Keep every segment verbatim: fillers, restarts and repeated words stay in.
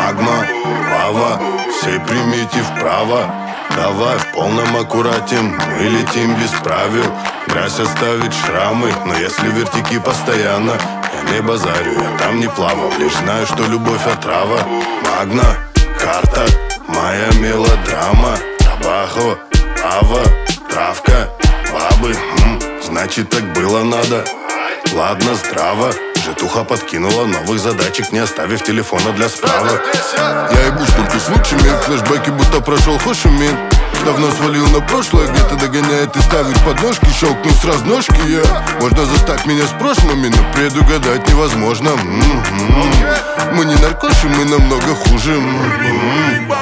Магма, лава, все примите вправо. Давай в полном аккурате мы летим без правил. Грязь оставит шрамы, но если вертики постоянно, я не базарю, я там не плавал, лишь знаю, что любовь отрава. Магна, карта, моя мелодрама. Табахо, ава, травка, бабы, м, значит так было надо. Ладно, здраво, житуха подкинула новых задачек, не оставив телефона для справок. Я ебу столько с лучшими, флешбеки будто прошел Хошимин. Давно свалил на прошлое, где-то догоняет и ставит подножки. Щелкнул с разножки, я можно застать меня с прошлыми, но предугадать невозможно. М-м-м. Мы не наркоши, мы намного хуже. М-м-м.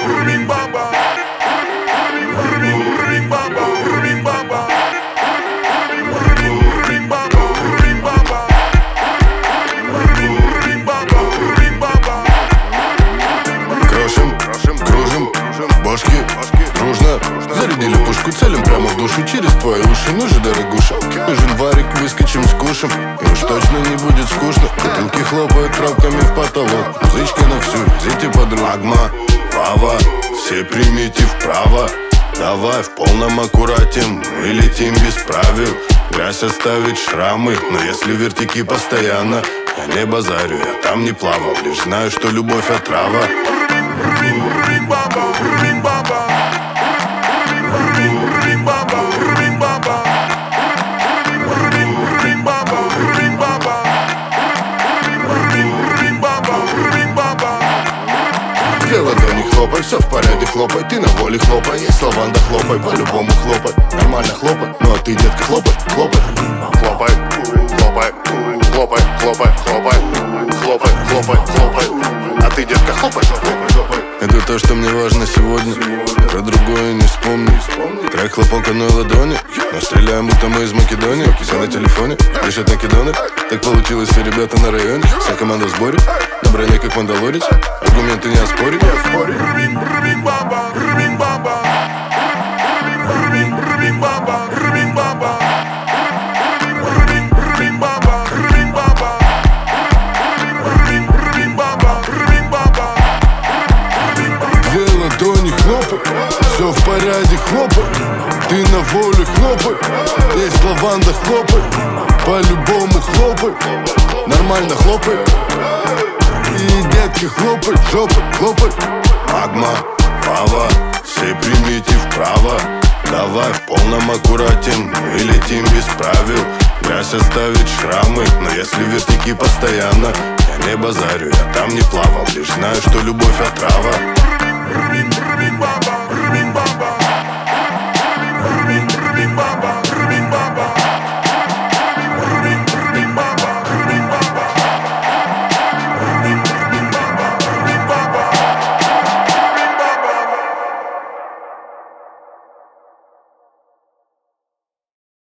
Бошки, дружно зарядили пушку, целим прямо в душу через твои уши. Ну же, дорогуша, нужен варик, выскочим с кушем, и уж точно не будет скучно. Бутылки хлопают травками в потолок, музычка на всю, зите подруг. Магма, лава, все примите вправо. Давай в полном аккурате мы летим без правил. Грязь оставит шрамы, но если вертики постоянно, я не базарю, я там не плавал, лишь знаю, что любовь отрава. Две ладони хлопай, все в порядке, хлопай. Ты на воле хлопай, есть лаванда, хлопай. По-любому хлопай, нормально хлопай. Ну а ты, детка, хлопай, хлопай. Хлопай, хлопай, хлопай, хлопай, хлопай. Хлопай, хлопай, хлопай. А ты, детка, хлопай, хлопай, хлопай. Это то, что мне важно сегодня. Про другое не вспомню. Трек хлопок одной ладони. Но стреляем, будто мы из Македонии. Все на телефоне, дышат накидоны. Так получилось, все ребята на районе. Вся команда в сборе, на броне как мандалорец. Аргументы не оспорить. Две ладони хлопай, все в порядке, хлопай. Ты на воле, хлопай. Есть лаванда, хлопай. По-любому хлопай. Нормально хлопай. И детки хлопай, жопой хлопай. Магма, лава, все примите вправо. Давай в полном аккурате мы летим без правил. Грязь оставит шрамы, но если вертики постоянно, я не базарю, я там не плавал, лишь знаю, что любовь отрава.